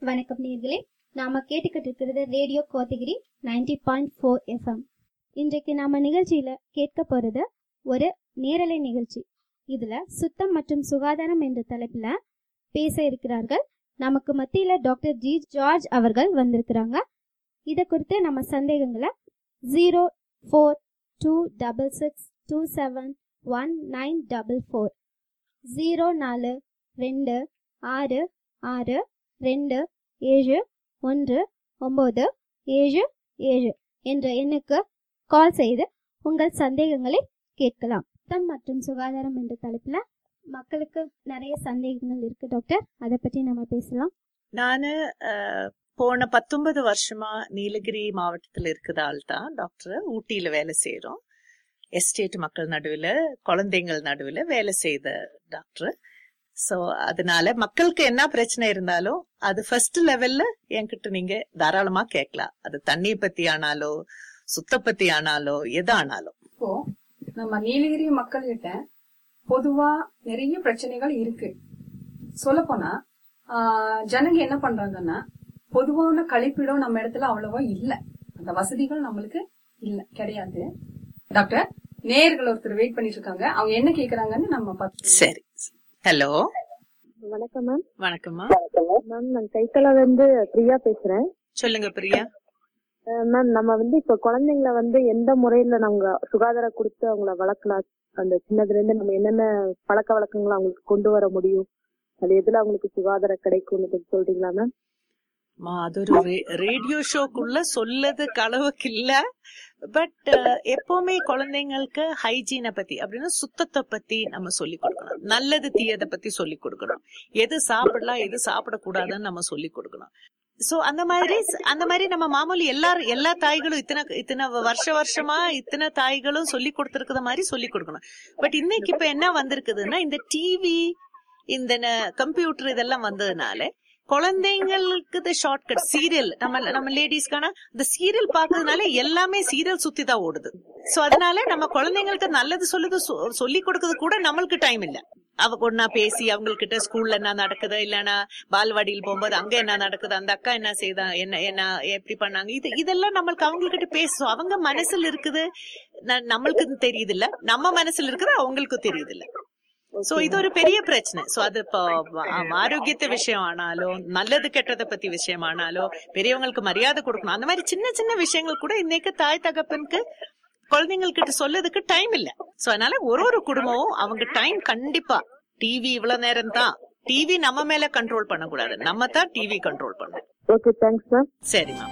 வணக்கம் நேயர்களே, நாம கேட்டுக்கிட்டு இருக்கிறது ரேடியோ கோத்தகிரி 90.4 FM. இன்றைக்கு நாம நிகழ்ச்சியில கேட்க போறது ஒரு நேரலை நிகழ்ச்சி. இதுல சுத்தம் மற்றும் சுகாதாரம் என்ற தலைப்புல பேச இருக்கிறார்கள். நமக்கு மத்தியில டாக்டர் ஜி ஜார்ஜ் அவர்கள் வந்திருக்கிறாங்க. இதை குறித்து நம்ம சந்தேகங்களை 0426627194 0426627197 என்ற எண்ணுக்கு கால் செய்து உங்கள் சந்தேகங்களை கேட்கலாம். சுத்தம் மற்றும் சுகாதாரம் என்ற தலைப்புல மக்களுக்கு நிறைய சந்தேகங்கள் இருக்கு டாக்டர், அதை பற்றி நம்ம பேசலாம். நானு போன 19 வருஷமா நீலகிரி மாவட்டத்துல இருக்கிறதால் தான் டாக்டர் ஊட்டியில வேலை செய்யறோம். எஸ்டேட் மக்கள் நடுவில் குழந்தைங்கள் நடுவில் வேலை செய்த டாக்டர். சோ அதனால மக்களுக்கு என்ன பிரச்சனை இருந்தாலும் அது ஃபர்ஸ்ட் லெவல்ல என்கிட்ட நீங்க தாராளமா கேட்கலாம். அது தண்ணி பத்தி ஆனாலோ சுத்த பத்தி ஆனாலோ எது ஆனாலும். இப்போ நம்ம நீலகிரி மக்கள் கிட்ட பொதுவா நிறைய பிரச்சனைகள் இருக்கு. சொல்ல போனா ஜனங்க என்ன பண்றாங்கன்னா, பொதுவான கழிப்பிடம் நம்ம இடத்துல அவ்வளவா இல்ல, அந்த வசதிகள் நம்மளுக்கு இல்ல, கிடையாது. டாக்டர், நேயர்கள் ஒருத்தர் வெயிட் பண்ணிட்டு இருக்காங்க, அவங்க என்ன கேக்குறாங்கன்னு நம்ம பார்த்து. சரி, ஹலோ, வணக்கம் மேம். வணக்கம்மா மேம், நான் கைத்தல பிரியா பேசுறேன். சொல்லுங்க பிரியா. மேம், நம்ம இப்ப குழந்தைங்களை எந்த முறையில நம்ம சுகாதாரம் கொடுத்து அவங்கள வளர்க்கலாம், அந்த சின்னதுல இருந்து நம்ம என்னென்ன பழக்க வழக்கங்களை அவங்களுக்கு கொண்டு வர முடியும், அது எதுல அவங்களுக்கு சுகாதாரம் கிடைக்கும்னு கொஞ்சம் சொல்றீங்களா மேம்? அது ஒரு ரேடியோ ஷோக்குள்ள சொல்லதுக்கு அளவுக்கு இல்ல. பட் எப்பவுமே குழந்தைங்களுக்கு ஹைஜீனை பத்தி அப்படின்னா சுத்தத்தை பத்தி நம்ம சொல்லி கொடுக்கணும். நல்லது தீயதை பத்தி சொல்லி கொடுக்கணும். எது சாப்பிடலாம் எது சாப்பிடக்கூடாதுன்னு நம்ம சொல்லி கொடுக்கணும். சோ அந்த மாதிரி நம்ம மாமூலி எல்லா தாய்களும் இத்தனை வருஷமா இத்தனை தாய்களும் சொல்லி கொடுத்திருக்கிற மாதிரி சொல்லி கொடுக்கணும். பட் இன்னைக்கு இப்ப என்ன வந்திருக்குதுன்னா, இந்த டிவி இந்த கம்ப்யூட்டர் இதெல்லாம் வந்ததுனால குழந்தைங்களுக்கு ஷார்ட்கட் சீரியல், நம்ம லேடிஸ்க்கான இந்த சீரியல் பாக்குறதுனால எல்லாமே சீரியல் சுத்தி தான் ஓடுது. சோ அதனால நம்ம குழந்தைங்களுக்கு நல்லது சொல்லி கொடுக்கறது கூட நம்மளுக்கு டைம் இல்ல. அவங்க ஒன்னா பேசி அவங்ககிட்ட ஸ்கூல்ல என்ன நடக்குது, இல்லன்னா பால்வாடியில் போகும்போது அங்க என்ன நடக்குது, அந்த அக்கா என்ன செய்தா, என்ன எப்படி பண்ணாங்க, இதெல்லாம் நம்மளுக்கு அவங்ககிட்ட பேசும். அவங்க மனசுல இருக்குது நம்மளுக்கு தெரியுது இல்ல, நம்ம மனசுல இருக்குது அவங்களுக்கு தெரியுது இல்ல. சோ இது ஒரு பெரிய பிரச்சனை. சோ அது இப்போ ஆரோக்கியத்தை விஷயம் ஆனாலும் நல்லது கெட்டதை பத்தி விஷயம் ஆனாலும் பெரியவங்களுக்கு மரியாதை கொடுக்கணும். அந்த மாதிரி சின்ன சின்ன விஷயங்கள் கூட இன்னைக்கு தாய் தகப்பனுக்கு குழந்தைங்கள்கிட்ட சொல்லதுக்கு டைம் இல்ல. சோ அதனால ஒரு குடும்பமும் அவங்க டைம் கண்டிப்பா டிவி இவ்வளவு நேரம் தான், டிவி நம்ம மேல கண்ட்ரோல் பண்ண கூடாது, நம்ம தான் டிவி கண்ட்ரோல் பண்ணணும். Okay, thanks ma'am. சரி மேம்.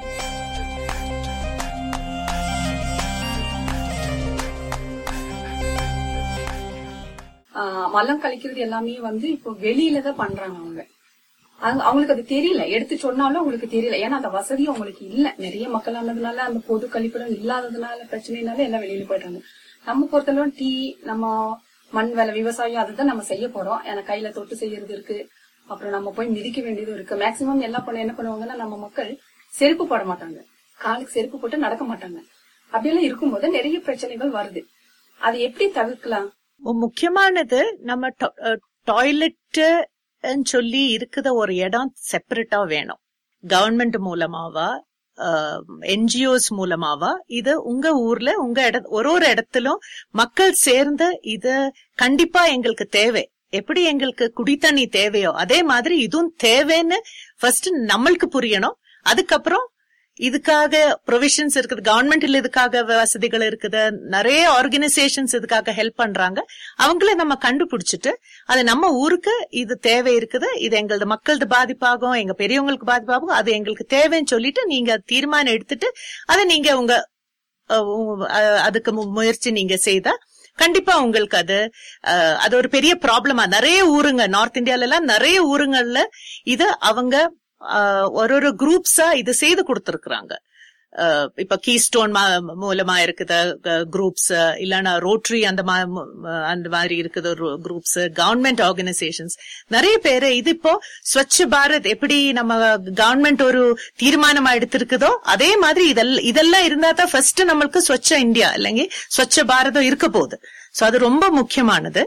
மலம் கழிக்கிறது எல்லாமே இப்போ வெளியில தான் பண்றாங்க. அவங்களுக்கு அது தெரியல, எடுத்து சொன்னாலும் அவங்களுக்கு தெரியல. ஏன்னா அந்த வசதி அவங்களுக்கு இல்ல. நிறைய மக்கள் ஆனதுனால அந்த பொது கழிப்பிடம் இல்லாததுனால பிரச்சனைனால எல்லாம் வெளியில போயிட்டாங்க. நம்ம பொறுத்தளவு டீ, நம்ம மண் வேலை, விவசாயம் அதுதான் நம்ம செய்ய போறோம். ஏன்னா கையில தொட்டு செய்யறது இருக்கு, அப்புறம் நம்ம போய் மிதிக்க வேண்டியது இருக்கு. மேக்சிமம் எல்லாம் என்ன பண்ணுவாங்கன்னா, நம்ம மக்கள் செருப்பு போட மாட்டாங்க, காலுக்கு செருப்பு போட்டு நடக்க மாட்டாங்க. அப்படியெல்லாம் இருக்கும்போது நிறைய பிரச்சனைகள் வருது. அதை எப்படி தவிர்க்கலாம்? முக்கியமானது நம்ம டாய்லெட் சொல்லி இருக்குத ஒரு இடம் செப்பரேட்டா வேணும். கவர்மெண்ட் மூலமாவா என்ஜிஓஸ் மூலமாவா இது உங்க ஊர்ல உங்க ஒரு இடத்திலும் மக்கள் சேர்ந்து இது கண்டிப்பா எங்களுக்கு தேவை. எப்படி எங்களுக்கு குடித்தண்ணி தேவையோ அதே மாதிரி இதுவும் தேவைன்னு ஃபர்ஸ்ட் நம்மளுக்கு புரியணும். அதுக்கப்புறம் இதுக்காக ப்ரொவிஷன்ஸ் இருக்குது, கவர்மெண்ட்ல இதுக்காக வசதிகள் இருக்குது, நிறைய ஆர்கனைசேஷன்ஸ் இதுக்காக ஹெல்ப் பண்றாங்க. அவங்கள நம்ம கண்டுபிடிச்சிட்டு அது நம்ம ஊருக்கு இது தேவை இருக்குது, இது எங்களது மக்களது பாதிப்பாகும், எங்க பெரியவங்களுக்கு பாதிப்பாகும், அது எங்களுக்கு தேவைன்னு சொல்லிட்டு நீங்க தீர்மானம் எடுத்துட்டு அதை நீங்க அதுக்கு முயற்சி நீங்க செய்தா கண்டிப்பா உங்களுக்கு அது ஒரு பெரிய ப்ராப்ளமா. நிறைய ஊருங்க நார்த் இந்தியால எல்லாம் நிறைய ஊருங்கள்ல இது அவங்க ஒரு குரூப்ஸா இது செய்து கொடுத்திருக்கிறாங்க. இப்ப கீஸ்டோன் மூலமா இருக்குது குரூப்ஸ், இல்லன்னா ரோட்டரி அந்த மாதிரி இருக்குது குரூப்ஸ், கவர்மெண்ட் ஆர்கனைசேஷன்ஸ், நிறைய பேரு இது இப்போ ஸ்வச்ச பாரத் எப்படி நம்ம கவர்மெண்ட் ஒரு தீர்மானமா எடுத்திருக்குதோ அதே மாதிரி இதெல்லாம் இருந்தா தான் ஃபர்ஸ்ட் நம்மளுக்கு ஸ்வச்ச இந்தியா இல்லைங்க ஸ்வச்ச பாரதம் இருக்க போகுது. சோ அது ரொம்ப முக்கியமானது.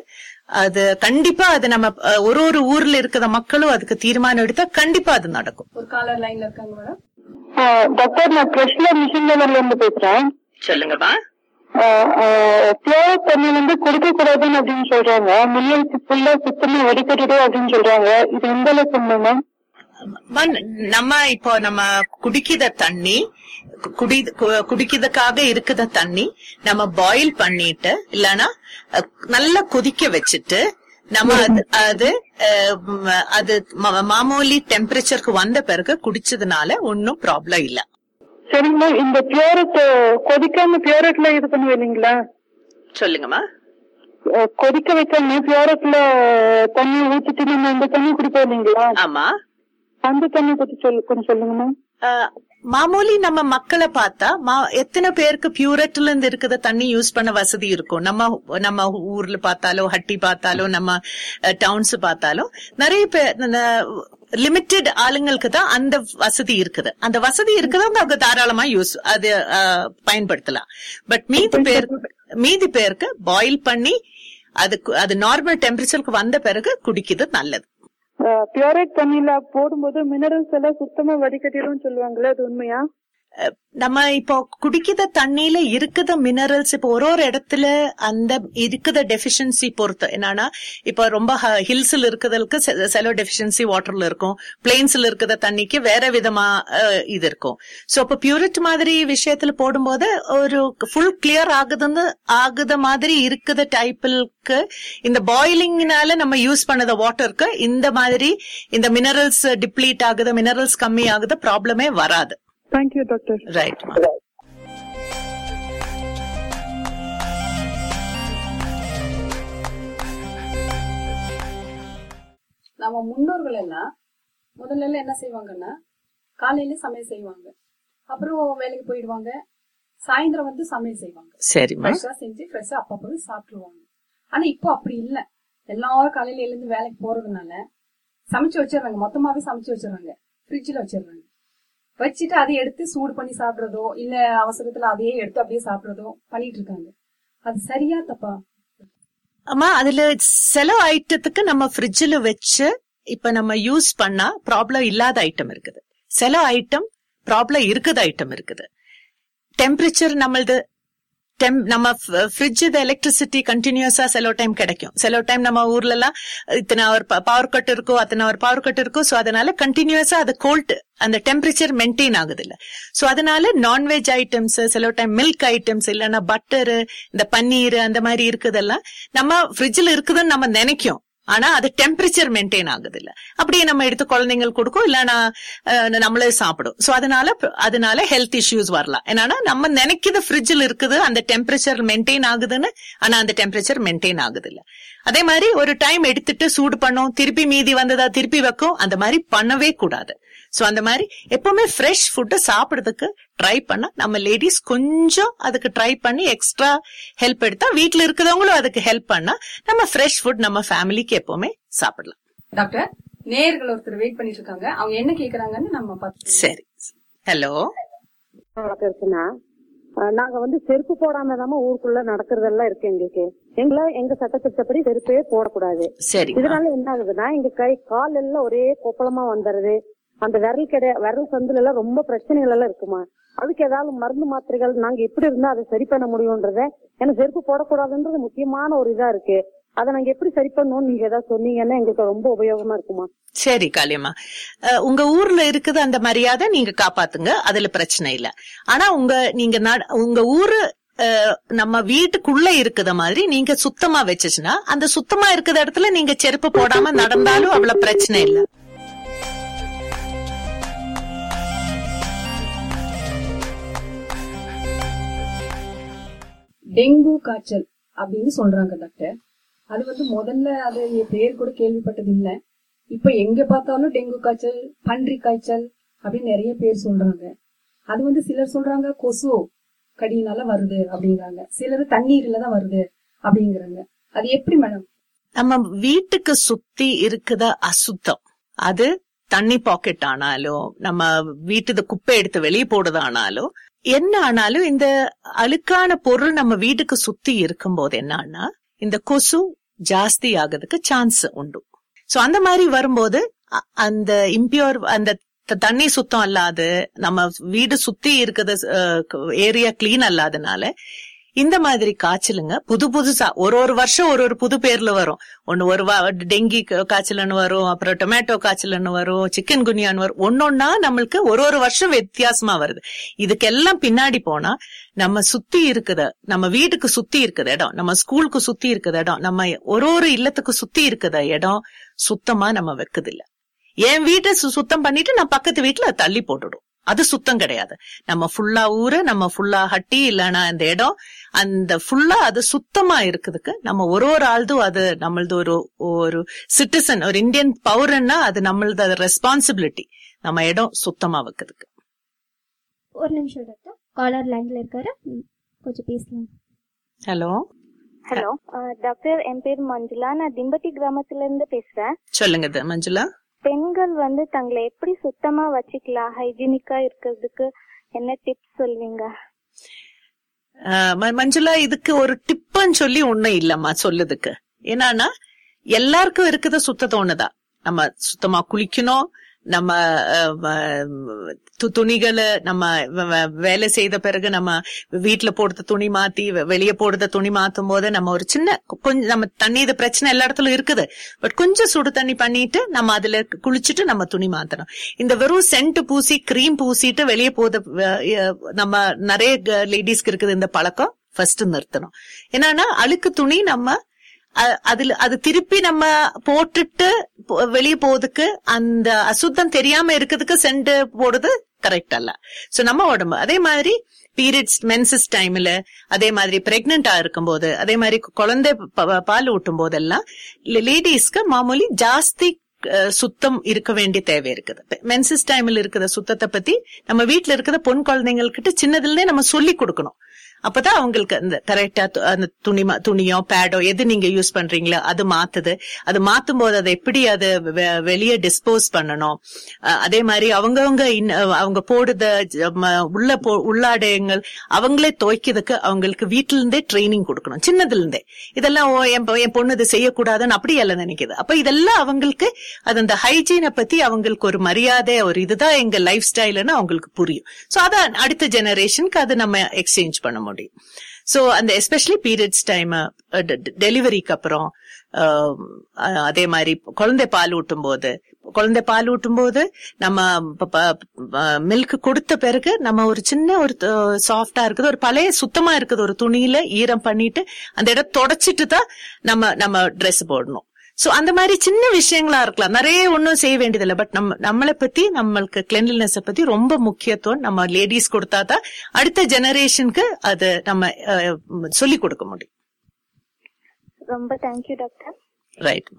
அது கண்டிப்பா அது நம்ம ஒரு ஊர்ல இருக்கிற மக்களும் அதுக்கு தீர்மானம் எடுத்தா கண்டிப்பா அது நடக்கும். ஒரு காலர் லைன்ல இருக்காங்க மேடம். டாக்டர், நான் கிருஷ்ணா மிஷன் லெவல்ல இருந்து பேசுறேன். சொல்லுங்கப்பா. பியூர் தண்ணி வந்து குடிக்க கூடாதுன்னு அப்படின்னு சொல்றாங்க. மில்லியன்ஸ் ஃபுல்லா சுத்தமா வடிகட்டிடும் அப்படின்னு சொல்றாங்க. இது எந்த அளவுக்கு உண்மை? நம்ம இப்போ நம்ம குடிக்கிற தண்ணி குடிக்கிறதுக்காக இருக்கிற தண்ணி நம்ம பாயில் பண்ணிட்டு இல்லனா நல்லா கொதிக்க வச்சுட்டு நம்ம அது மாமூலி டெம்பரேச்சருக்கு வந்த பிறகு குடிச்சதுனால ஒன்னும் ப்ராப்ளம் இல்ல. சரிங்களா. இந்த பியூரட் கொதிக்காம பியூரட்ல இது பண்ணுவீங்களா? சொல்லுங்கம்மா. கொதிக்க வைக்காம பியூரட்ல தண்ணி ஊத்திட்டு நம்ம இந்த தண்ணி குடிப்போம் இல்லைங்களா? ஆமா. அந்த தண்ணி பத்தி கொஞ்சம் சொல்லுங்கம்மா. மாமூலி நம்ம மக்களை பார்த்தா எத்தனை பேருக்கு பியூரட்ல இருந்து இருக்கிற தண்ணி யூஸ் பண்ண வசதி இருக்கும்? நம்ம ஊர்ல பார்த்தாலும் ஹட்டி பார்த்தாலும் நம்ம டவுன்ஸ் பார்த்தாலும் நிறைய பேர் லிமிட்டெட் ஆளுங்களுக்கு தான் அந்த வசதி இருக்குது. அந்த வசதி இருக்குதவங்க அவங்க தாராளமா அது பயன்படுத்தலாம். பட் மீதி பேருக்கு பாயில் பண்ணி அது நார்மல் டெம்பரேச்சருக்கு வந்த பிறகு குடிக்கிறது நல்லது. பியூரேட் தண்ணியில போடும்போது மினரல்ஸ் எல்லாம் சுத்தமா வடிகட்டிடும் சொல்லுவாங்களே, அது உண்மையா? நம்ம இப்போ குடிக்கிற தண்ணியில இருக்குத மினரல்ஸ் இப்போ ஒரு இடத்துல அந்த இருக்குத டெபிஷியன்சி பொறுத்து என்னன்னா, இப்ப ரொம்ப ஹில்ஸ்ல இருக்கிறதுக்கு சில டெபிஷியன்சி வாட்டர்ல இருக்கும், பிளெயின்ஸ்ல இருக்கிற தண்ணிக்கு வேற விதமா இது இருக்கும். சோ இப்ப பியூரிட் மாதிரி விஷயத்துல போடும்போது ஒரு ஃபுல் கிளியர் ஆகுத மாதிரி இருக்குத டைப்பிற்கு இந்த பாயிலிங்னால நம்ம யூஸ் பண்ணத வாட்டருக்கு இந்த மாதிரி இந்த மினரல்ஸ் டிப்ளீட் ஆகுது, மினரல்ஸ் கம்மி ஆகுது, ப்ராப்ளமே வராது. Thank you, doctor. Right. நம்ம முன்னோர்கள் எல்லாம் முதல்ல என்ன செய்வாங்கன்னா, காலையில சமையல் செய்வாங்க, அப்புறம் வேலைக்கு போயிடுவாங்க, சாயந்தரம் வந்து சமையல் செய்வாங்க. சரி, ஃப்ரெஷ்ஷா செஞ்சு ஃப்ரெஷ்ஷா அப்பப்போ சாப்பிட்டுருவாங்க. ஆனா இப்போ அப்படி இல்ல. எல்லாரும் காலையில எழுந்து வேலைக்கு போறதுனால சமைச்சு வச்சிடறாங்க, மொத்தமாவே சமைச்சு வச்சிடறாங்க, ஃப்ரிட்ஜ்ல வச்சிடறாங்க. வச்சுட்டு அதை எடுத்து சூடு பண்ணி சாப்பிடுறதோ இல்ல அவசரத்துல அதையே எடுத்து அப்படியே சாப்பிடுறதோ பண்ணிட்டு இருக்காங்க. அது சரியா தப்பா? ஆமா, அதுல சில ஐட்டத்துக்கு நம்ம ஃப்ரிட்ஜ்ல வச்சு இப்ப நம்ம யூஸ் பண்ணா ப்ராப்ளம் இல்லாத ஐட்டம் இருக்குது, சில ஐட்டம் ப்ராப்ளம் இருக்குத ஐட்டம் இருக்குது. டெம்பரேச்சர் நம்மளது நம்ம ஃப்ரிட்ஜ் எலக்ட்ரிசிட்டி கண்டினியூஸா சில டைம் கிடைக்கும், சில டைம் நம்ம ஊர்ல எல்லாம் இத்தனை ஒரு பவர் கட் இருக்கும், அத்தனை ஒரு பவர் கட் இருக்கும். சோ அதனால கண்டினியூஸா அது கோல்ட் அந்த டெம்பரேச்சர் மெயின்டைன் ஆகுது இல்ல. சோ அதனால நான்வெஜ் ஐட்டம்ஸ், சில டைம் மில்க் ஐட்டம்ஸ் இல்லன்னா பட்டரு, இந்த பன்னீர் அந்த மாதிரி இருக்குதெல்லாம் நம்ம ஃப்ரிட்ஜ்ல இருக்குதுன்னு நம்ம நினைக்கும், ஆனா அது டெம்பரேச்சர் மெயின்டைன் ஆகுது இல்ல. அப்படியே நம்ம எடுத்து குழந்தைங்களுக்கு கொடுக்கும், இல்லன்னா நம்மளே சாப்பிடும். சோ அதனால ஹெல்த் இஷ்யூஸ் வரலாம். என்னன்னா நம்ம நினைக்கிறது ஃப்ரிட்ஜ்ல இருக்குது அந்த டெம்பரேச்சர் மெயின்டைன் ஆகுதுன்னு, ஆனா அந்த டெம்பரேச்சர் மெயின்டைன் ஆகுது இல்ல. அதே மாதிரி ஒரு டைம் எடுத்துட்டு சூடு பண்ணும், திருப்பி மீதி வந்ததா திருப்பி வைக்கும், அந்த மாதிரி பண்ணவே கூடாது. சோ அந்த மாதிரி எப்பவுமே ஃப்ரெஷ் ஃபுட் சாப்பிடுறதுக்கு ட்ரை பண்ண நம்ம லேடிஸ் கொஞ்சம் அதுக்கு ட்ரை பண்ணி எக்ஸ்ட்ரா ஹெல்ப் எடுத்தா, வீட்டுல இருக்கிறவங்களும் அதுக்கு ஹெல்ப் பண்ணா நம்ம ஃப்ரெஷ் ஃபுட் நம்ம ஃபேமிலிக்கு எப்பவுமே சாப்பிடலாம். டாக்டர், நேயர்கள் ஒருத்தர் வெயிட் பண்ணிட்டு இருக்காங்க, அவங்க என்ன கேக்குறாங்கன்னு நம்ம பார்த்து. சரி, ஹலோ. நாங்க வந்து செருப்பு போடாம தான் ஊருக்குள்ள நடக்கிறதெல்லாம் இருக்கு. எங்க சட்டத்திட்டப்படி செருப்பே போடக்கூடாது. சரி, இதனால என்ன ஆகுதுன்னா எங்க கை கால் எல்லாம் ஒரே கொப்பளமா வந்துடுது. அந்த விரல் சந்துல எல்லாம் ரொம்ப பிரச்சனைகள் எல்லாம் இருக்குமா? அதுக்கு ஏதாவது மருந்து மாத்திரைகள் நாங்க எப்படி இருந்தா அதை சரி பண்ண முடியும்ன்றத, எனக்கு செருப்பு போடக்கூடாதுன்றது முக்கியமான ஒரு இதா இருக்கு. அதை நாங்க எப்படி சரி பண்ணணும்னு நீங்க ஏதாவது சொன்னீங்கன்னா எங்களுக்கு ரொம்ப உபயோகமா இருக்குமா? சரி காளியம்மா, உங்க ஊர்ல இருக்குது அந்த மரியாதை நீங்க காப்பாத்துங்க, அதுல பிரச்சனை இல்ல. ஆனா உங்க ஊரு நம்ம வீட்டுக்குள்ள இருக்குத மாதிரி நீங்க சுத்தமா வச்சுச்சுன்னா, அந்த சுத்தமா இருக்கிற இடத்துல நீங்க செருப்பு போடாம நடந்தாலும் அவ்வளவு பிரச்சனை இல்ல. டெங்கு காய்ச்சல் அப்படின்னு சொல்றாங்க டாக்டர். அது வந்து முதல்ல அது பேர் கூட கேள்விப்பட்டது இல்ல. இப்ப எங்க பார்த்தாலும் டெங்கு காய்ச்சல், பன்றி காய்ச்சல் அப்படின்னு நிறைய பேர் சொல்றாங்க. அது வந்து சிலர் சொல்றாங்க கொசு கடியினால வருது அப்படிங்கிறாங்க, சிலர் தண்ணீர்ல தான் வருது அப்படிங்கிறாங்க. அது எப்படி மேடம்? நம்ம வீட்டுக்கு சுத்தி இருக்குத அசுத்தம், அது தண்ணி பாக்கெட் ஆனாலும், நம்ம வீட்டு குப்பை எடுத்து வெளியே போடுறதானாலும், என்ன ஆனாலும் இந்த அழுக்கான பொருள் நம்ம வீட்டுக்கு சுத்தி இருக்கும் போது என்னன்னா, இந்த கொசு ஜாஸ்தி ஆகிறதுக்கு சான்ஸ் உண்டு. சோ அந்த மாதிரி வரும்போது அந்த இம்பியூர் அந்த தண்ணி சுத்தம் அல்லாது நம்ம வீடு சுத்தி இருக்கிற ஏரியா கிளீன் அல்லாதனால இந்த மாதிரி காய்ச்சலுங்க புதுசா ஒரு வருஷம் ஒரு புது பேர்ல வரும். ஒன்னு டெங்கி காய்ச்சல்னு வரும், அப்புறம் டொமேட்டோ காய்ச்சல்னு வரும், சிக்கன் குனியான்னு வரும். ஒன்னொன்னா நம்மளுக்கு ஒரு வருஷம் வித்தியாசமா வருது. இதுக்கெல்லாம் பின்னாடி போனா நம்ம சுத்தி இருக்குத, நம்ம வீட்டுக்கு சுத்தி இருக்கிற இடம், நம்ம ஸ்கூலுக்கு சுத்தி இருக்கிற இடம், நம்ம ஒரு இல்லத்துக்கு சுத்தி இருக்கிற இடம் சுத்தமா நம்ம வைக்குது இல்ல. என் வீட்டை சுத்தம் பண்ணிட்டு நான் பக்கத்து வீட்டுல தள்ளி போட்டுடும், அது சுத்தம் கிடையாது. நம்ம ஃபுல்லா ஊரு, நம்ம ஃபுல்லா ஹட்டி இல்லன்னா அந்த இடம் அந்த ஃபுல்லா அது சுத்தமா இருக்குதுக்கு நம்ம ஒரு ஆள்தும் அது நம்மளது ஒரு சிட்டிசன், ஒரு இந்தியன் பௌரன்னா அது நம்மளது ரெஸ்பான்சிபிலிட்டி, நம்ம இடம் சுத்தமா வைக்கிறதுக்கு. ஒரு நிமிஷம் டாக்டர், காலர் லைன்ல இருக்காரு, கொஞ்சம் பேசலாம். ஹலோ ஹலோ டாக்டர், என் பேர் மஞ்சுளா, நான் திம்பட்டி கிராமத்துல இருந்து பேசுறேன். சொல்லுங்க மஞ்சுளா. பெண்கள் தங்களை எப்படி சுத்தமா வச்சுக்கலாம், ஹைஜீனிக்கா இருக்கிறதுக்கு என்ன டிப்ஸ் சொல்வீங்க? மஞ்சுளா, இதுக்கு ஒரு டிப்புன்னு சொல்லி ஒண்ணும் இல்லம்மா சொல்லுதுக்கு. என்னன்னா எல்லாருக்கும் இருக்குது சுத்தத்தை ஒண்ணுதான். நம்ம சுத்தமா குளிக்கணும், நம்ம துணிகளை நம்ம வேலை செய்த பிறகு நம்ம வீட்டுல போடுற துணி மாத்தி வெளியே போடுற துணி மாத்தும் போது நம்ம ஒரு சின்ன கொஞ்சம் நம்ம தண்ணி, இது பிரச்சனை எல்லா இடத்துலயும் இருக்குது, பட் கொஞ்சம் சுடு தண்ணி பண்ணிட்டு நம்ம அதுல குளிச்சுட்டு நம்ம துணி மாத்தணும். இந்த வெறும் சென்ட் பூசி கிரீம் பூசிட்டு வெளியே போத நம்ம நிறைய லேடிஸ்க்கு இருக்குது இந்த பழக்கம். ஃபர்ஸ்ட் நிறுத்தணும். என்னன்னா அழுக்கு துணி நம்ம அது திருப்பி நம்ம போட்டுட்டு வெளியே போறதுக்கு அந்த அசுத்தம் தெரியாம இருக்கிறதுக்கு சென்ட் போடுறது கரெக்ட் அல்ல. சோ நம்ம உடம்பு அதே மாதிரி பீரியட்ஸ் மென்சஸ் டைம்ல, அதே மாதிரி பிரெக்னெண்டா இருக்கும் போது, அதே மாதிரி குழந்தை பால் ஊட்டும் போதெல்லாம் லேடிஸ்க்கு மாமூலி ஜாஸ்தி சுத்தம் இருக்க வேண்டிய தேவை இருக்குது. மென்சஸ் டைம்ல இருக்கிற சுத்தத்தை பத்தி நம்ம வீட்டுல இருக்கிற பொன் குழந்தைங்கள்கிட்ட சின்னதுல இருந்தே நம்ம சொல்லி கொடுக்கணும். அப்பதான் அவங்களுக்கு அந்த கரெக்டா அந்த துணியோ பேடோ எது நீங்க யூஸ் பண்றீங்களோ அது மாத்துது, அது மாத்தும் போது அதை எப்படி அது வெளியே டிஸ்போஸ் பண்ணணும். அதே மாதிரி அவங்க போடுத உள்ளாடையங்கள் அவங்களே துவைக்கிறதுக்கு அவங்களுக்கு வீட்டுல இருந்தே ட்ரைனிங் கொடுக்கணும் சின்னதுல இருந்தே. இதெல்லாம் என் பொண்ணு இது செய்யக்கூடாதுன்னு அப்படி எல்லாம் நினைக்குது. அப்ப இதெல்லாம் அவங்களுக்கு அது அந்த ஹைஜீனை பத்தி அவங்களுக்கு ஒரு மரியாதை, ஒரு இதுதான் எங்க லைஃப் ஸ்டைல்னு அவங்களுக்கு புரியும். சோ அத அடுத்த ஜெனரேஷனுக்கு அது நம்ம எக்ஸ்சேஞ்ச் பண்ண முடியும். சோ அந்த எஸ்பெஷலி பீரியட்ஸ் டைம், டெலிவரிக்கு அப்புறம், அதே மாதிரி குழந்தை பால் ஊட்டும் போது நம்ம மில்க் கொடுத்த பிறகு நம்ம ஒரு சின்ன ஒரு சாஃப்டா இருக்குது, ஒரு பழைய சுத்தமா இருக்குது ஒரு துணியில ஈரம் பண்ணிட்டு அந்த இடம் தொடச்சிட்டு தான் நம்ம ட்ரெஸ் போடணும். சோ அந்த மாதிரி சின்ன விஷயங்களா இருக்கலாம், நிறைய ஒன்னும் செய்ய வேண்டியதில்லை. பட் நம்மளை பத்தி, நம்மளுக்கு கிளென்லினஸ் பத்தி ரொம்ப முக்கியத்துவம் நம்ம லேடிஸ் கொடுத்தாதான் அடுத்த ஜெனரேஷனுக்கு அது நம்ம சொல்லி கொடுக்க முடியும். ரொம்ப தேங்க்யூ டாக்டர். ரைட்.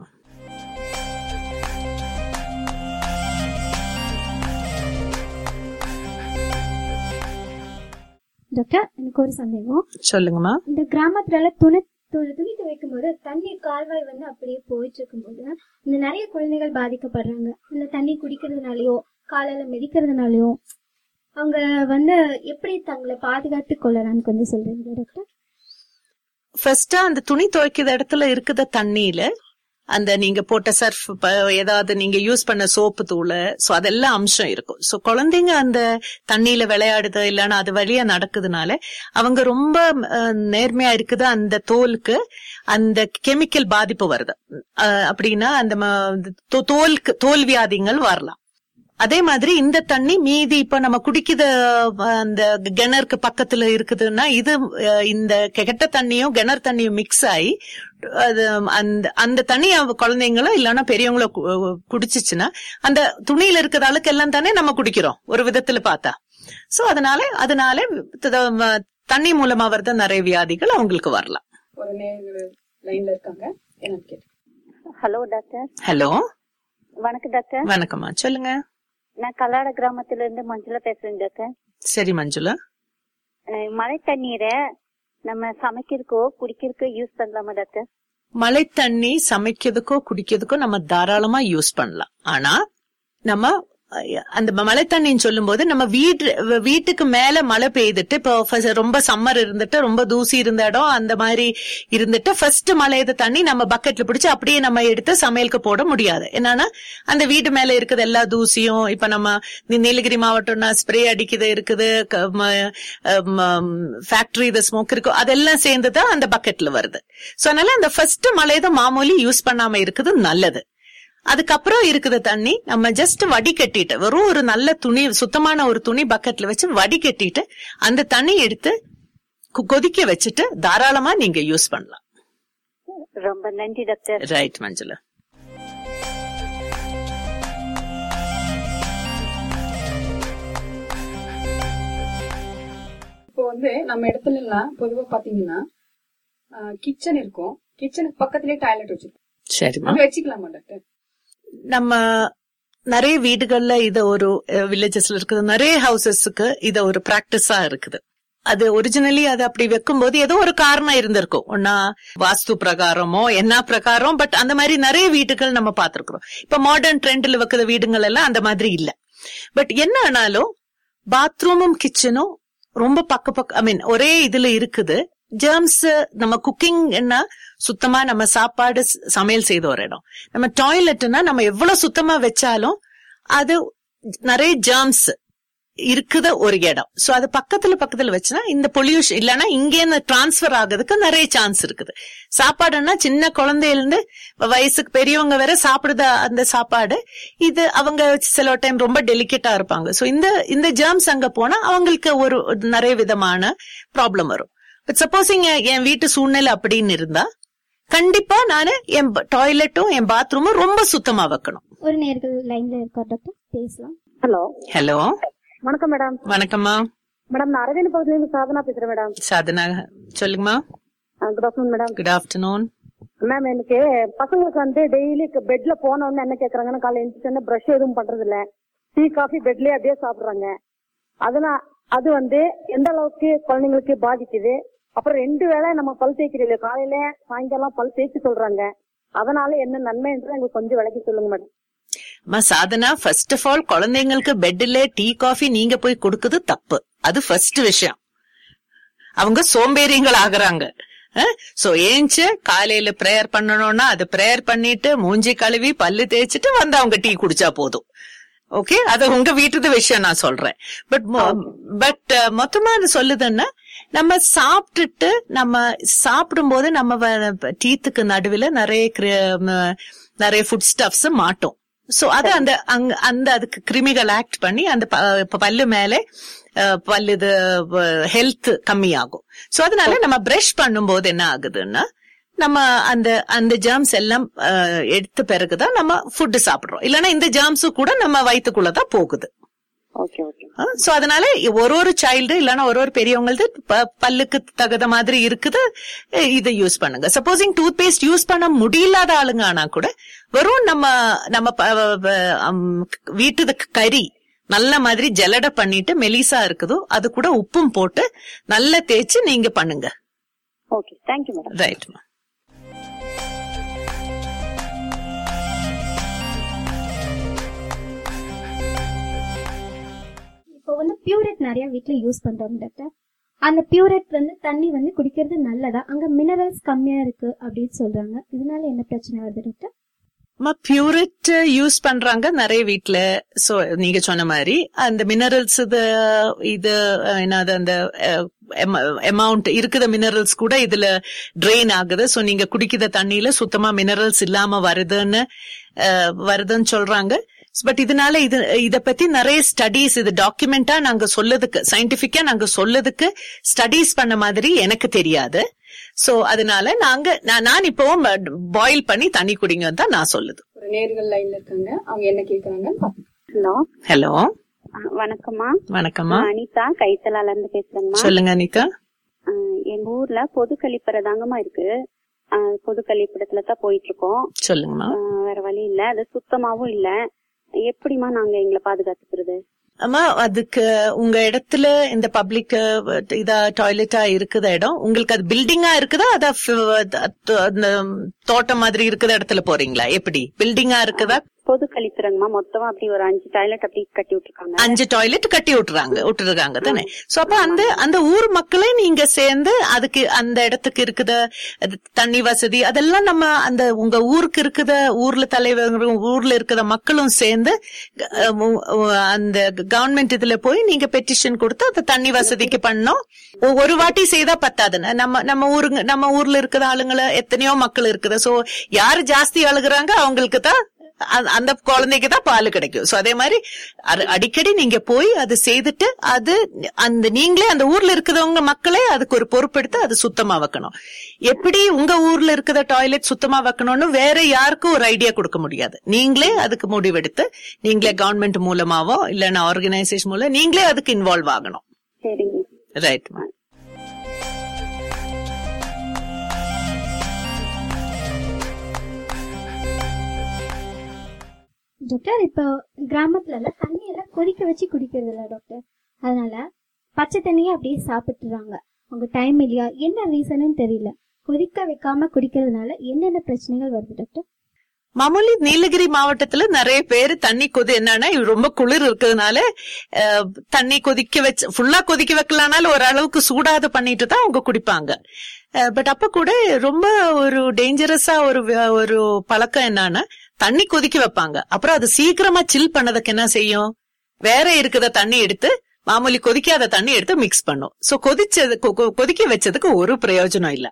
டாக்டர், எனக்கு ஒரு சந்தேகம். சொல்லுங்கம்மா. இந்த கிராமத்துல துணி துவைக்கும் போது தண்ணீர் கால்வாய் அப்படியே போயிட்டு இருக்கும் போது இந்த நிறைய குழந்தைகள் பாதிக்கப்படுறாங்க. அந்த தண்ணி குடிக்கிறதுனாலயோ காலையில மிதிக்கிறதுனாலயோ அவங்க எப்படி தங்களை பாதுகாத்து கொள்ளலாம்னு கொஞ்சம் சொல்றீங்க டாக்டர்? ஃபர்ஸ்டா அந்த துணி துவைக்கிற இடத்துல இருக்கிற தண்ணியில அந்த நீங்க போட்ட சர்ஃப், ஏதாவது நீங்க யூஸ் பண்ண சோப்பு தூள், சோ அதெல்லாம் அம்சம் இருக்கும். சோ குழந்தைங்க அந்த தண்ணியில விளையாடுது இல்லன்னா அது வழியா நடக்குதுனால அவங்க ரொம்ப நேர்மையா இருக்குது, அந்த தோலுக்கு அந்த கெமிக்கல் பாதிப்பு வருது. அப்படின்னா அந்த தோல் வியாதிகள் வரலாம். அதே மாதிரி இந்த தண்ணி மீதி இப்ப நம்ம குடிக்கிற அந்த கிணறுக்கு பக்கத்துல இருக்குதுன்னா இது இந்த கெட்ட தண்ணியும் கிணறு தண்ணியும் மிக்ஸ் ஆகி அந்த தண்ணி குழந்தைங்களோ இல்லன்னா பெரியவங்களோ குடிச்சிச்சுன்னா அந்த துணியில இருக்கிற அளவுக்கு எல்லாம் தானே நம்ம குடிக்கிறோம் ஒரு விதத்துல பார்த்தா. சோ அதனால தண்ணி மூலமா வரத நிறைய வியாதிகள் அவங்களுக்கு வரலாம். Hello doctor. ஹலோ, வணக்கம் டாக்டர். வணக்கம்மா, சொல்லுங்க. நான் கல்லாட கிராமத்துல இருந்து மஞ்சுளா பேசுறேன் டாக்டர். சரி மஞ்சுளா. மழை தண்ணீரை நம்ம சமைக்கிறதுக்கோ குடிக்கிறதுக்கோ யூஸ் பண்ணலாமா டாக்டர்? மழை தண்ணி சமைக்கிறதுக்கோ குடிக்கிறதுக்கோ நம்ம தாராளமா யூஸ் பண்ணலாம். ஆனா நம்ம அந்த மழை தண்ணின்னு சொல்லும் போது நம்ம வீட்டுக்கு மேல மழை பெய்துட்டு இப்போ ரொம்ப சம்மர் இருந்துட்டு ரொம்ப தூசி இருந்த இடம் அந்த மாதிரி இருந்துட்டு ஃபர்ஸ்ட் மழையத தண்ணி நம்ம பக்கெட்ல பிடிச்சு அப்படியே நம்ம எடுத்து சமையலுக்கு போட முடியாது. என்னன்னா அந்த வீட்டு மேல இருக்குது எல்லா தூசியும், இப்ப நம்ம நீலகிரி மாவட்டம்னா ஸ்ப்ரே அடிக்குது இருக்குது, ஃபேக்டரி ஸ்மோக் இருக்கு, அதெல்லாம் சேர்ந்துதான் அந்த பக்கெட்ல வருது. சோ அதனால அந்த ஃபர்ஸ்ட் மழையத மாமூலி யூஸ் பண்ணாம இருக்குது நல்லது. அதுக்கப்புறம் இருக்குது தண்ணி நம்ம ஜஸ்ட் வடிகட்டிட்டு வெறும் ஒரு நல்ல துணி, சுத்தமான ஒரு துணி பக்கெட்ல வச்சு வடிகட்டிட்டு அந்த தண்ணி எடுத்து கொதிக்க வச்சுட்டு தாராளமா நீங்க யூஸ் பண்ணலாம். ரொம்ப நன்றி டாக்டர். ரைட் மஞ்சுளா. இப்போ நம்ம இடத்துல எல்லாம் பொதுவா பாத்தீங்கன்னா கிச்சன் இருக்கும், கிச்சனுக்கு பக்கத்துலயே டாய்லெட் வச்சிருக்கோம். சரிமா, வச்சுக்கலாமா டாக்டர்? நம்ம நிறைய வீடுகள்ல இத ஒரு வில்லேஜஸ்ல இருக்குது, நிறைய ஹவுசஸ்க்கு இத ஒரு பிராக்டிஸா இருக்குது. அது ஒரிஜினலி அது அப்படி வைக்கும் போது ஏதோ ஒரு காரணம் இருந்திருக்கும், ஒன்னா வாஸ்து பிரகாரமோ என்ன பிரகாரம். பட் அந்த மாதிரி நிறைய வீடுகள் நம்ம பாத்துருக்கோம். இப்ப மாடர்ன் ட்ரெண்ட்ல வைக்கிற வீடுகள் எல்லாம் அந்த மாதிரி இல்ல. பட் என்ன ஆனாலும் பாத்ரூமும் கிச்சனும் ரொம்ப ஐ மீன் ஒரே இதுல இருக்குது. ஜெர்ம்ஸ் நம்ம குக்கிங் என்ன சுத்தமா நம்ம சாப்பாடு சமையல் செய்த ஒரு இடம். நம்ம டாய்லெட்னா நம்ம எவ்வளவு சுத்தமா வச்சாலும் அது நிறைய ஜெர்ம்ஸ் இருக்குத ஒரு இடம். சோ அது பக்கத்துல வச்சுனா இந்த பொல்யூஷன் இல்லன்னா இங்கே டிரான்ஸ்பர் ஆகுறதுக்கு நிறைய சான்ஸ் இருக்குது. சாப்பாடுன்னா சின்ன குழந்தையில இருந்து வயசுக்கு பெரியவங்க வேற சாப்பிடுத அந்த சாப்பாடு இது அவங்க சில டைம் ரொம்ப டெலிகேட்டா இருப்பாங்க. சோ இந்த ஜெர்ம்ஸ் அங்க போனா அவங்களுக்கு ஒரு நிறைய விதமான ப்ராப்ளம் வரும். பட் சப்போஸிங் என் வீட்டு சூழ்நிலை அப்படின்னு இருந்தா கண்டிப்பா நானு என் டாய்லெட்டும் என் பாத்ரூமும் ரொம்ப சுத்தமா வைக்கணும். ஒரு நேர்கள் லைன்ல இருக்கா டாக்டர், பேசலாம். ஹலோ ஹலோ, வணக்கம் மேடம். வணக்கம்மா. மேடம் நான் அரவிந்த் பகுதியில இருந்து சாதனா பேசுறேன் மேடம். சாதனா சொல்லுங்கம்மா. Good afternoon madam. Good afternoon ma'am. எனக்கு பசங்களுக்கு டெய்லி பெட்ல போன உடனே என்ன கேக்குறாங்கன்னா, காலையில எழுந்திரிச்சோன்னா பிரஷ் எதுவும் பண்றது இல்ல, டீ காஃபி பெட்லயே அப்படியே சாப்பிடுறாங்க. அதெல்லாம் அது எந்த அளவுக்கு குழந்தைங்களுக்கு பாதிக்குது? அப்புறம் 2 வேளை நம்ம பல் தேய்க்கிறது, காலையில சாயங்காலம் பல் தேய்ச்சி சொல்றாங்க. அதனால என்ன நன்மை என்று எங்களுக்கு கொஞ்சம் விளக்கி சொல்லுங்க madam. Sadhana, first of all குழந்தைங்களுக்கு பெட்ல டீ காஃபி நீங்க போய் கொடுக்குது தப்பு. அது ஃபர்ஸ்ட் விஷயம். அவங்க சோம்பேறிகள் ஆகுறாங்க. சோ ஏஞ்சு காலையில பிரேயர் பண்ணணும்னா அது பிரேயர் பண்ணிட்டு மூஞ்சி கழுவி பல்லு தேய்ச்சிட்டு வந்து அவங்க டீ குடிச்சா போதும். ஓகே, அது உங்க வீட்டு விஷயம் நான் சொல்றேன். பட் மொத்தமா அது சொல்லுதுன்னா நம்ம சாப்பிட்டுட்டு நம்ம சாப்பிடும் போது நம்ம டீத்துக்கு நடுவில் நிறைய ஃபுட் ஸ்டப்ஸ் மாட்டோம். சோ அது அந்த அதுக்கு கிருமிகள் ஆக்ட் பண்ணி அந்த பல்லு மேல பல்லு ஹெல்த் கம்மியாகும். சோ அதனால நம்ம பிரஷ் பண்ணும் போது என்ன ஆகுதுன்னா நம்ம அந்த ஜெர்ம்ஸ் எல்லாம் எடுத்த பிறகுதான் நம்ம ஃபுட் சாப்பிடுறோம். இல்லன்னா இந்த ஜெர்ம்ஸ் கூட நம்ம வயிற்றுக்குள்ளதான் போகுது. சோ அதனால ஒரு சைல்டு இல்லன்னா ஒரு பெரியவங்களது பல்லுக்கு தகுந்த மாதிரி இருக்குது, இதை யூஸ் பண்ணுங்க. சப்போசிங் டூத் பேஸ்ட் யூஸ் பண்ண முடியலாத ஆளுங்க ஆனா கூட வெறும் நம்ம வீட்டு கறி நல்ல மாதிரி ஜலடை பண்ணிட்டு மெலிசா இருக்குதோ அது கூட உப்பும் போட்டு நல்லா தேய்ச்சு நீங்க பண்ணுங்க. Okay, thank you madam. ரைட்மா. இப்போ பியூரெட் நிறைய வீட்ல யூஸ் பண்றோம் டாக்டர். அந்த பியூரெட் தண்ணி குடிக்கிறது நல்லதா? அங்க மினரல்ஸ் கம்மியா இருக்கு அப்படின்னு சொல்றாங்க. இதனால என்ன பிரச்சனை வருது டாக்டர்? பியூரெட் யூஸ் பண்றாங்க நிறைய வீட்டுல. சோ நீங்க சொன்ன மாதிரி அந்த மினரல்ஸ் இது என்னது அந்த அமௌண்ட் இருக்குத மினரல்ஸ் கூட இதுல ட்ரெயின் ஆகுது. சோ நீங்க குடிக்கிற தண்ணியில சுத்தமா மினரல்ஸ் இல்லாம வருதுன்னு சொல்றாங்க. பட் இதனால இத பத்தி நிறைய ஸ்டடீஸ், இது டாக்குமெண்டா நாங்க சொல்லதுக்கு, சயின்டிபிக்கா நாங்க சொல்லதுக்கு ஸ்டடீஸ் பண்ண மாதிரி எனக்கு தெரியாது. சோ அதனால நான் இப்போ பாயில் பண்ணி தண்ணி குடிங்க தான் நான் சொல்லுது. ஒரு நேர்கள் லைன்ல இருக்காங்க, அவங்க என்ன கேக்குறாங்க. ஹலோ ஹலோ, வணக்கம்மா. வணக்கம்மா. அனிதா கைத்தலால இருந்து பேசுறேங்கம்மா. சொல்லுங்க அனிதா. எங்க ஊர்ல பொது கழிப்பறை தாங்கம்மா இருக்கு. பொது கழிப்பிடத்துல தான் போயிட்டு இருக்கோம். சொல்லுங்கம்மா. வேற வழி இல்ல, அது சுத்தமாவும் இல்ல. எப்படிமா நாங்க எங்களை பாதுகாத்துக்கிறது? அம்மா, அதுக்கு உங்க இடத்துல இந்த பப்ளிக் டாய்லெட்டா இருக்குத இடம் உங்களுக்கு அது பில்டிங்கா இருக்குதா, அத தோட்டம் மாதிரி இருக்குத இடத்துல போறீங்களா? எப்படி பில்டிங்கா இருக்குதா? பொது கழிப்பிறங்கம்மா, மொத்தமா அப்படி ஒரு 5 டாய்லெட் அப்படி கட்டி விட்டுருக்காங்க. 5 டாய்லெட் கட்டி விட்டுருக்காங்க தானே. சோ அப்ப அந்த ஊர் மக்களே நீங்க சேர்ந்து அதுக்கு அந்த இடத்துக்கு இருக்குத தண்ணி வசதி அதெல்லாம் நம்ம அந்த உங்க ஊருக்கு இருக்குத ஊர்ல தலைவர்களும் ஊர்ல இருக்கிற மக்களும் சேர்ந்து அந்த கவர்மெண்ட் இதுல போய் நீங்க பெட்டிஷன் கொடுத்து அந்த தண்ணி வசதிக்கு பண்ணோம். ஒரு வாட்டி செய்தா பத்தாதுன்னு நம்ம ஊர்ல இருக்கிற ஆளுங்களை எத்தனையோ மக்கள் இருக்குது. சோ யாரு ஜாஸ்தி அழுகுறாங்க அவங்களுக்கு தான் அந்த குழந்தைக்கு தான் பால் கிடைக்கும். சோ அதே மாதிரி அடிக்கடி நீங்க போய் அது செய்துட்டு அது அந்த நீங்களே அந்த ஊர்ல இருக்கிறவங்க மக்களே அதுக்கு ஒரு பொறுப்பெடுத்து அது சுத்தமா வைக்கணும். எப்படி உங்க ஊர்ல இருக்கிற டாய்லெட் சுத்தமா வைக்கணும்னு வேற யாருக்கும் ஒரு ஐடியா கொடுக்க முடியாது. நீங்களே அதுக்கு முடிவெடுத்து நீங்களே கவர்மெண்ட் மூலமாவோ இல்லன்னா ஆர்கனைசேஷன் மூலம் நீங்களே அதுக்கு இன்வால்வ் ஆகணும். ரைட்மா. டாக்டர், இப்போ கிராமத்துல எல்லாம் தண்ணி எல்லாம் கொதிக்க வச்சு குடிக்கிறது இல்ல டாக்டர், அதனால பச்சை தண்ணியை அப்படியே சாப்பிட்டுறாங்க. உங்க டைம் இல்லையா, என்ன ரீசன்னு தெரியல. கொதிக்க வைக்காம குடிக்கிறதுனால என்னென்ன பிரச்சனைகள் வருது டாக்டர்? மாமூலி நீலகிரி மாவட்டத்துல நிறைய பேரு தண்ணி என்னன்னா ரொம்ப குளிர் இருக்கிறதுனால தண்ணி கொதிக்க வச்சு ஃபுல்லா கொதிக்க வைக்கலனாலும் ஓரளவுக்கு சூடாத பண்ணிட்டு தான் அவங்க குடிப்பாங்க. பட் அப்ப கூட ரொம்ப ஒரு டேஞ்சரஸா ஒரு பழக்கம் என்னன்னா தண்ணி கொதிக்க வைப்பாங்க, அப்புறம் அது சீக்கிரமா சில் பண்ணதுக்கு என்ன செய்யும், வேற இருக்கிற தண்ணி எடுத்து மாமூலி கொதிக்காத தண்ணி எடுத்து மிக்ஸ் பண்ணும். சோ கொதிக்க வச்சதுக்கு ஒரு பிரயோஜனம் இல்ல.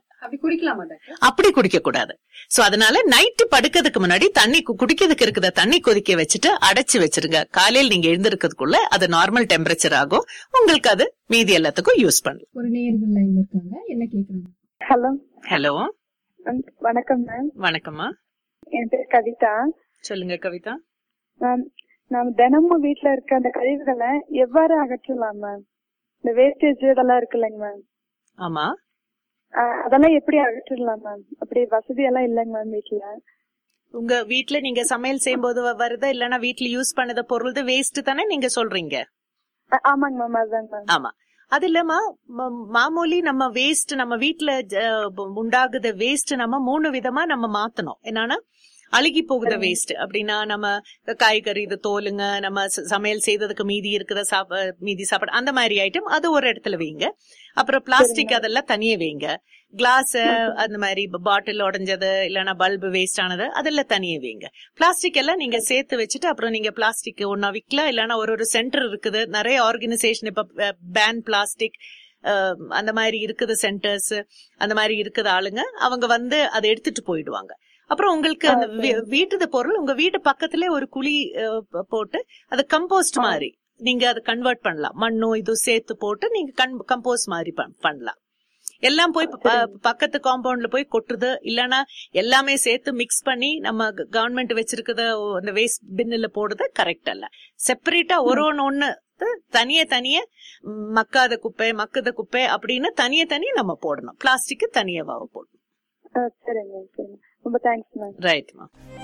அப்படி குடிக்க கூடாது. சோ அதனால நைட்டு படுக்கிறதுக்கு முன்னாடி தண்ணி குடிக்கிறதுக்கு இருக்கிற தண்ணி கொதிக்க வச்சுட்டு அடைச்சு வச்சிருங்க. காலையில் நீங்க எழுந்திருக்கிறதுக்குள்ள அது நார்மல் டெம்பரேச்சர் ஆகும். உங்களுக்கு அது மீதி எல்லாத்துக்கும் யூஸ் பண்ணலாம். ஒரு நேயர்கள் லைன்ல இருக்காங்க, என்ன கேக்குறாங்க? ஹலோ ஹலோ, வணக்கம் மேம். வணக்கம்மா. என் பேர் கவிதா. சொல்லுங்க கவிதா. மேம், நாம் தினமும் வீட்டுல இருக்க அந்த கழிவுகளை எவ்வாறு அகற்றலாம் மேம்? இந்த வேஸ்டேஜ் இதெல்லாம் இருக்குல்லங்க மேம். ஆமா, அதெல்லாம் எப்படி அகற்றலாம் மேம்? அப்படி வசதி எல்லாம் இல்லைங்க மேம் வீட்டுல. உங்க வீட்டுல நீங்க சமையல் செய்யும் போது வருதா இல்லன்னா வீட்டுல யூஸ் பண்ணத பொருள் வேஸ்ட் தானே நீங்க சொல்றீங்க? ஆமாங்க மேம், அதுதாங்க மேம். ஆமா, அது இல்லாம மாமூலி நம்ம வேஸ்ட் நம்ம வீட்டுல உண்டாகுத வேஸ்ட் நம்ம 3 விதமா நம்ம மாத்தணும். என்னன்னா அழுகி போகுத வேஸ்ட் அப்படின்னா நம்ம காய்கறி இது தோலுங்க, நம்ம சமையல் செய்ததுக்கு மீதி இருக்கிற மீதி சாப்பாடு அந்த மாதிரி ஐட்டம் அது ஒரு இடத்துல வைங்க. அப்புறம் பிளாஸ்டிக் அதெல்லாம் தனியே வைங்க. கிளாஸ் அந்த மாதிரி பாட்டில் உடைஞ்சது இல்லன்னா பல்பு வேஸ்ட் ஆனது அதெல்லாம் தனியே வைங்க. பிளாஸ்டிக் எல்லாம் நீங்க சேர்த்து வச்சுட்டு அப்புறம் நீங்க பிளாஸ்டிக் ஒன்னா விற்கலாம். இல்லன்னா ஒரு சென்டர் இருக்குது, நிறைய ஆர்கனைசேஷன் இப்ப பேன் பிளாஸ்டிக் அந்த மாதிரி இருக்குது சென்டர்ஸ், அந்த மாதிரி இருக்குது ஆளுங்க, அவங்க வந்து அதை எடுத்துட்டு போயிடுவாங்க. அப்புறம் உங்களுக்கு அந்த வீட்டு பொருள் உங்க வீட்டு பக்கத்துல ஒரு குழி போட்டு அது கம்போஸ்ட் மாதிரி நீங்க அதை கன்வெர்ட் பண்ணலாம். மண்ணும் இது சேர்த்து போட்டு நீங்க கம்போஸ்ட் மாதிரி பண்ணலாம். எல்லாம் போய் பக்கத்து காம்பவுண்ட்ல போய் கொட்டுறது இல்லன்னா எல்லாமே சேர்த்து மிக்ஸ் பண்ணி நம்ம கவர்மெண்ட் வச்சிருக்கிறத அந்த வேஸ்ட் பின்னில போடுறது கரெக்ட் அல்ல. செப்பரேட்டா ஒன்னு தனியே மக்காத குப்பை மக்குத குப்பை அப்படின்னு தனியே நம்ம போடணும். பிளாஸ்டிக் தனியாவா போடணும். சரிங்க, சரிங்க, ரொம்ப தேங்க்ஸ் மேம். ரைட்மா.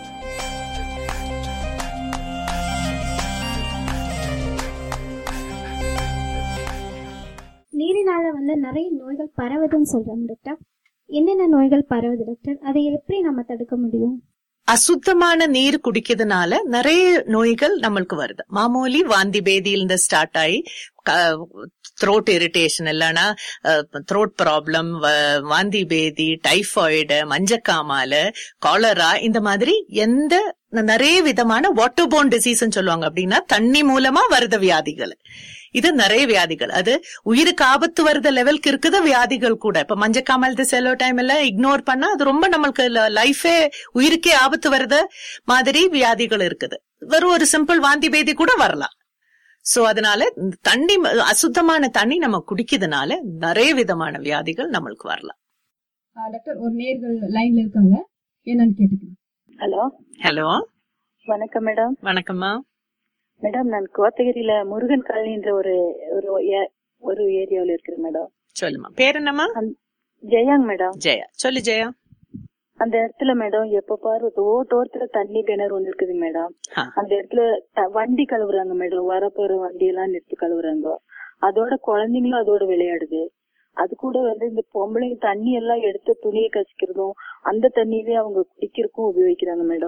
நீரினால வந்து நிறைய நோய்கள் பரவுதுன்னு சொல்றாங்க டாக்டர். என்னென்ன நோய்கள் பரவுது டாக்டர்? அதை எப்படி நம்ம தடுக்க முடியும்? அசுத்தமான நீர் குடிக்கிறதுனால நிறைய நோய்கள் நம்மளுக்கு வருது. மாமூலி வாந்தி பேதியிலிருந்து ஸ்டார்ட் ஆகி த்ரோட் இரிட்டேஷன் இல்லைன்னா த்ரோட் ப்ராப்ளம், வாந்தி பேதி, டைஃபாய்டு, மஞ்சக்காமால, காலரா, இந்த மாதிரி எந்த நிறைய விதமான வாட்டர்போர்ன் டிசீஸ் சொல்லுவாங்க. அப்படின்னா தண்ணி மூலமா வருத வியாதிகள். இது நிறைய வியாதிகள், அது உயிருக்கு ஆபத்து வருத லெவலுக்கு இருக்குது வியாதிகள் கூட. இப்ப மஞ்சக்காமல் செலோ டைம் எல்லாம் இக்னோர் பண்ணா அது ரொம்ப நம்மளுக்கு லைஃபே உயிருக்கே ஆபத்து வருத மாதிரி வியாதிகள் இருக்குது. வெறும் ஒரு சிம்பிள் வாந்தி பேதி கூட வரலாம். சோ அதனால தண்ணி அசுத்தமான தண்ணி நம்ம குடிக்கிறதுனால நிறைய விதமான வியாதிகள் நம்மளுக்கு வரலாம். டாக்டர், ஒரு நேர்கள் லைன்ல இருக்காங்க, என்னன்னு கேட்டுக்கலாம். ஹலோ. ஹலோ, வணக்கம் மேடம். வணக்கம்மா. மேடம், நான் கோத்தகிரியில முருகன் காலனின்ற ஒரு ஏரியாவில இருக்கிறேன் மேடம். சொல்லுமா, பேர் என்னம்மா? ஜெயாங்க மேடம். ஜெயா, சொல்லு ஜெயா. அந்த இடத்துல மேடம் எப்ப பாரு ஓரத்துல தண்ணி கிணறு ஒண்ணு இருக்குது மேடம். அந்த இடத்துல வண்டி கழுவுறாங்க மேடம், வரப்போற வண்டி எல்லாம் நிறுத்தி கழுவுறாங்க. அதோட குழந்தைங்களும் அதோட விளையாடுது. அது கூட வந்து இந்த பொம்பளைங்க தண்ணி எல்லாம் எடுத்து துணியை கசிக்கிறதும் அந்த தண்ணியவே அவங்க குடிக்கிறதுக்கும் உபயோகிக்கிறாங்க மேடம்.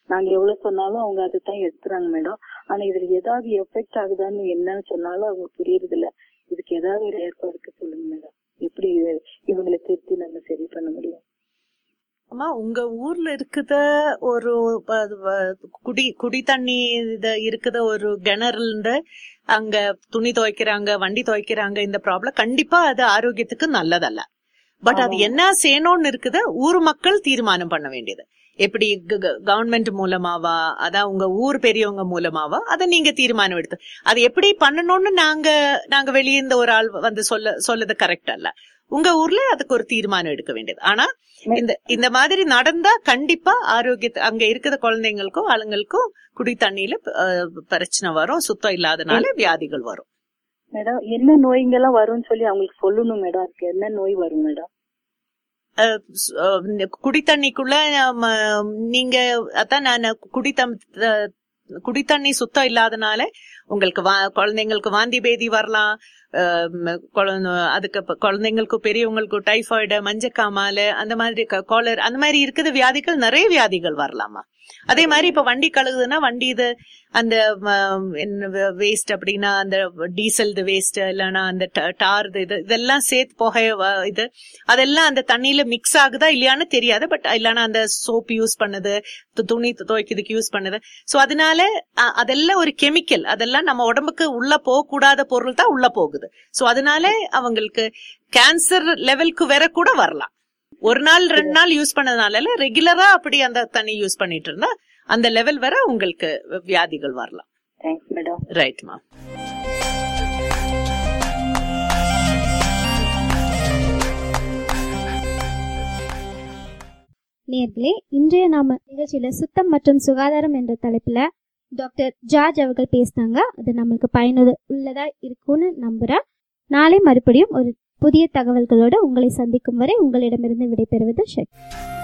நாங்க எவ்வளவு சொன்னாலும் அவங்க அதுதான் எடுத்துறாங்க மேடம். ஆனா இதுல ஏதாவது எஃபெக்ட் ஆகுதான்னு என்னன்னு சொன்னாலும் அவங்க புரியுறது இல்ல. இதுக்கு ஏதாவது ஒரு ஏற்பாடுக்கு சொல்லுங்க மேடம். எப்படி இவங்களை திருத்தி நம்ம சரி பண்ண முடியும்? அம்மா, உங்க ஊர்ல இருக்குத ஒரு குடி தண்ணி இருக்குத ஒரு கிணறுல அங்க துணி துவைக்கிறாங்க, வண்டி துவைக்கிறாங்க. இந்த ப்ராப்ளம் கண்டிப்பா அது ஆரோக்கியத்துக்கு நல்லதல்ல. பட் அது என்ன செய்யணும்னு இருக்குது ஊர் மக்கள் தீர்மானம் பண்ண வேண்டியது. எப்படி கவர்மெண்ட் மூலமாவா, அதான் உங்க ஊர் பெரியவங்க மூலமாவா, அதை நீங்க தீர்மானம் எடுத்து அது எப்படி பண்ணணும்னு நாங்க வெளியே இந்த ஒரு ஆள் வந்து சொல்லது கரெக்ட் அல்ல. உங்க ஊர்ல அதுக்கு ஒரு தீர்மானம் எடுக்க வேண்டியது. ஆனா இந்த மாதிரி நடந்தா கண்டிப்பா ஆரோக்கியத்தை அங்க இருக்கிற குழந்தைங்களுக்கும் ஆளுங்களுக்கும் குடி தண்ணியில பிரச்சனை வரும். சுத்தம் இல்லாதனால வியாதிகள் வரும். மேடம் என்ன நோய்ங்கெல்லாம் வரும்னு சொல்லி அவங்களுக்கு சொல்லணும் மேடம். அதுக்கு என்ன நோய் வரும் மேடம்? குடி தண்ணிக்குள்ள நீங்க அதான் நான் குடி தண்ணி சுத்தம் இல்லாதனால உங்களுக்கு குழந்தைங்களுக்கு வாந்தி பேதி வரலாம். அதுக்கு குழந்தைங்களுக்கும் பெரியவங்களுக்கும் டைஃபாய்டு, மஞ்சக்காமால, அந்த மாதிரி காலர், அந்த மாதிரி இருக்குது வியாதிகள், நிறைய வியாதிகள் வரலாமா. அதே மாதிரி இப்ப வண்டி கழுகுதுன்னா வண்டி இது அந்த வேஸ்ட் அப்படின்னா அந்த டீசல் வேஸ்ட் இல்லைன்னா அந்த டார் இதெல்லாம் சேர்த்து புகை இது அதெல்லாம் அந்த தண்ணியில மிக்ஸ் ஆகுதா இல்லையான்னு தெரியாது. பட் இல்லைன்னா அந்த சோப் யூஸ் பண்ணுது, துணி துவைக்கிறதுக்கு யூஸ் பண்ணுது. சோ அதனால அதெல்லாம் ஒரு கெமிக்கல், அதெல்லாம் நம்ம உடம்புக்கு உள்ள போகக்கூடாத பொருள் தான் உள்ள போகுது. சோ அதனால அவங்களுக்கு கேன்சர் லெவலுக்கு வேற கூட வரலாம். ஒரு நாள் 2 நாள் யூஸ் பண்ணதுனால ரெகுலரா அப்படி அந்த தண்ணி யூஸ் பண்ணிட்டு இருந்தா அந்த லெவல் வர உங்களுக்கு வியாதிகள் வரலாம். Thanks madam. ரைட்மா. நேர்களே, இன்றைய நாம நிகழ்ச்சியில சுத்தம் மற்றும் சுகாதாரம் என்ற தலைப்புல டாக்டர் ஜார்ஜ் அவர்கள் பேசினாங்க. அது நம்மளுக்கு பயனுள்ளதா இருக்கும்னு நம்புறேன். நாளை மறுபடியும் ஒரு புதிய தகவல்களோடு உங்களை சந்திக்கும் வரை உங்களிடமிருந்து விடைபெறுவது ஷெக்.